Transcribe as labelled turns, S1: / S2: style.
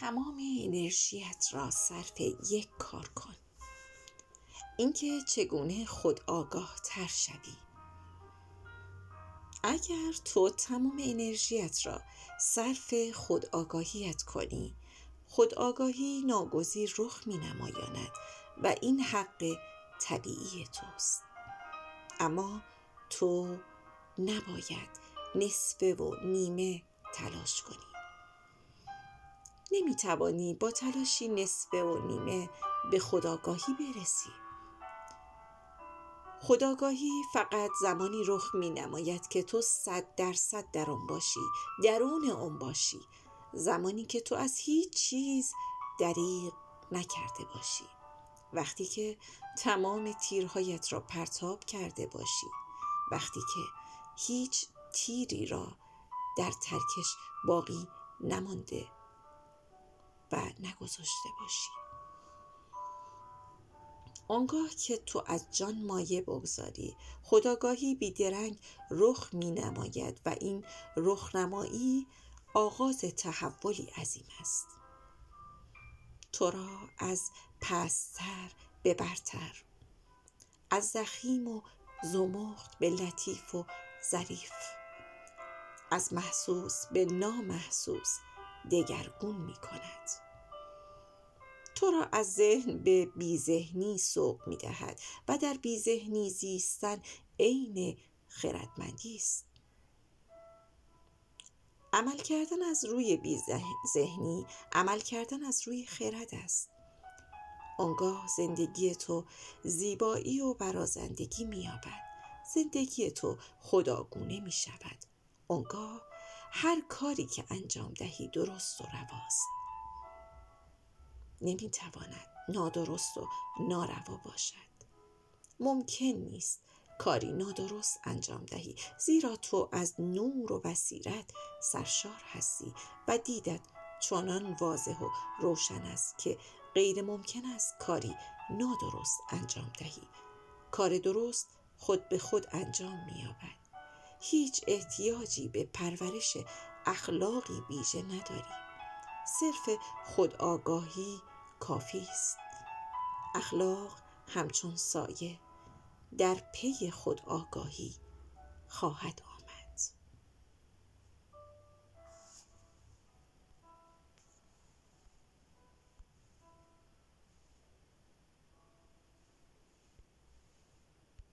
S1: تمام انرژیت را صرف یک کار کن، اینکه چگونه خودآگاه تر شوی. اگر تو تمام انرژیت را صرف خودآگاهیت کنی، خودآگاهی ناگزیر رخ می نمایاند و این حق طبیعی توست. اما تو نباید نصفه و نیمه تلاش کنی. نمی توانی با تلاشی نصفه و نیمه به خودآگاهی برسی. خودآگاهی فقط زمانی رخ می نماید که تو 100% در آن باشی، درون آن باشی، زمانی که تو از هیچ چیز دریغ نکرده باشی، وقتی که تمام تیرهایت را پرتاب کرده باشی، وقتی که هیچ تیری را در ترکش باقی نمانده و نگذاشته باشی. آنگاه که تو از جان مایه بگذاری، خودآگاهی بیدرنگ رخ می نماید و این رخنمایی آغاز تحولی عظیم است. تو را از پست‌تر به برتر، از ضخیم و زمخت به لطیف و ظریف، از محسوس به نامحسوس دگرگون می کند. تو را از ذهن به بی‌ذهنی سوق می دهد و در بی‌ذهنی زیستن عین خردمندی است. عمل کردن از روی بی‌ذهنی، عمل کردن از روی خرد است. آنگاه زندگی تو زیبایی و برازندگی می یابد. زندگی تو خداگونه می شود. آنگاه هر کاری که انجام دهی درست و رواست. نمی تواند نادرست و ناروا باشد. ممکن نیست کاری نادرست انجام دهی، زیرا تو از نور و بصیرت سرشار هستی و دیدت چنان واضح و روشن است که غیر ممکن است کاری نادرست انجام دهی. کار درست خود به خود انجام می یابد. هیچ احتیاجی به پرورش اخلاقی ویژه نداری. صرف خودآگاهی کافی است. اخلاق همچون سایه در پی خودآگاهی خواهد